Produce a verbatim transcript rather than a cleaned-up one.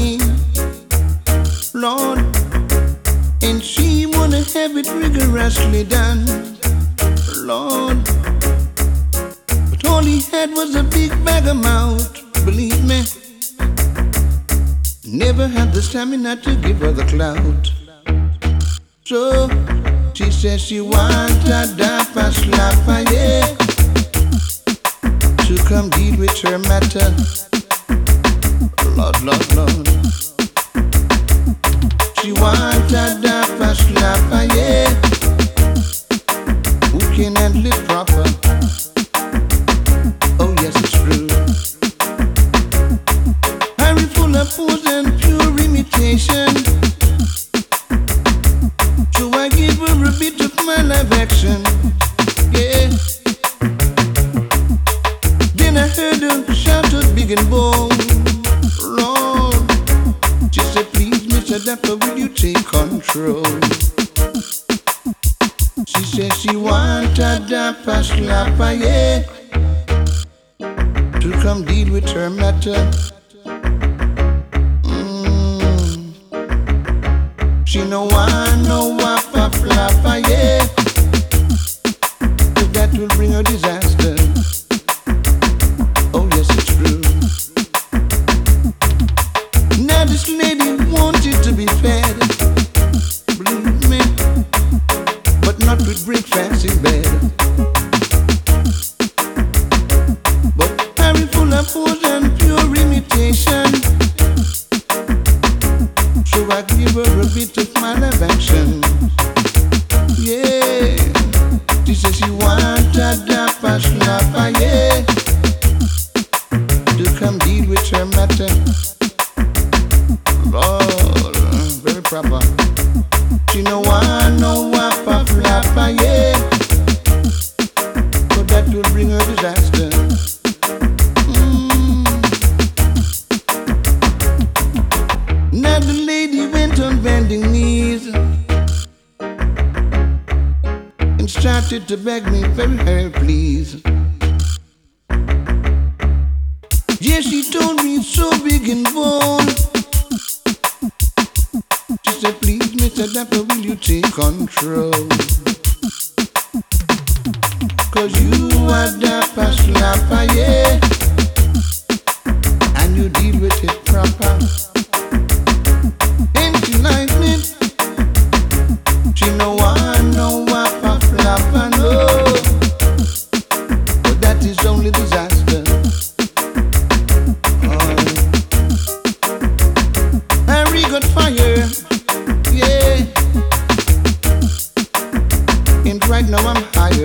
me, Lord, and she wanna have it rigorously done, Lord. But all he had was a big bag of mouth, believe me. Never had the stamina to give her the clout. So she says she wants a dapper slapper, yeah, to come deal with her matter. Lord, Lord, Lord. She wants a dapper slapper, yeah, who can handle it proper. Oh yes, it's true. I'm full of pose and pure imitation. So I give her a bit of my live action, yeah. Then I heard her shout out big and bold, Lord. She said, please, Mister Dapper, will you take control? She said she want a dapper slapper, yeah, to come deal with her matter. Mm. She no want no wapper flapper, yeah, cause that will bring her disaster. Oh yes, it's true. Now this lady wanted to be fed, believe me, but not with breakfast in bed. But I'm full of pose and pure imitation, so I give her a bit of my live action, yeah. She says she want a dapper slapper, yeah, to come deal with her matter. Lord, very proper. She no want no wapper flapper, yeah, but that will bring her disaster. Mm. Now the lady went on bending knees and started to beg me very hard, please. Yeah, she told me it's so big and bold. She said, please, Mister Dapper, will you take control? Cause you are Dapper slapper, yeah, and you deal with it proper. And she like me. She no want no wapper flapper, no, but that is only disaster. Harry got fire, yeah, and right now I'm higher.